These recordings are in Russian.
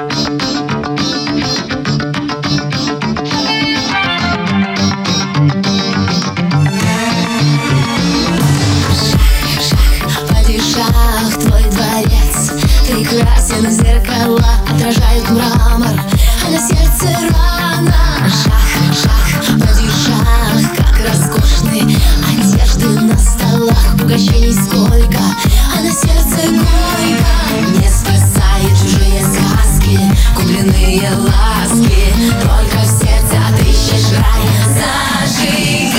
Падишах, твой дворец прекрасен, зеркала отражают мрамор, а на сердце рана. Шах, шах, падишах, как роскошны одежды на столах, угощений сколько, а на сердце горько. Не спасают чужие сказки, купленные ласки, только в сердце отыщешь рай. Зажигай!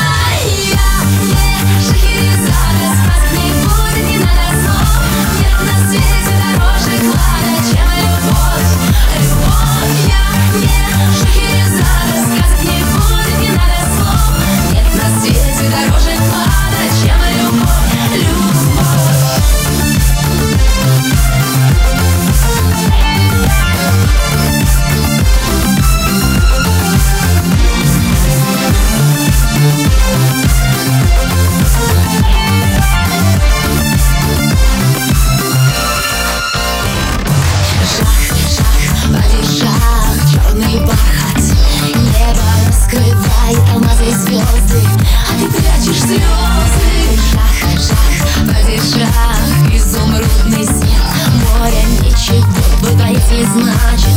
Алмазы и звезды, а ты прячешь слезы. Шах, шах, падишах, изумрудный свет. Море ничего в твоей не значит.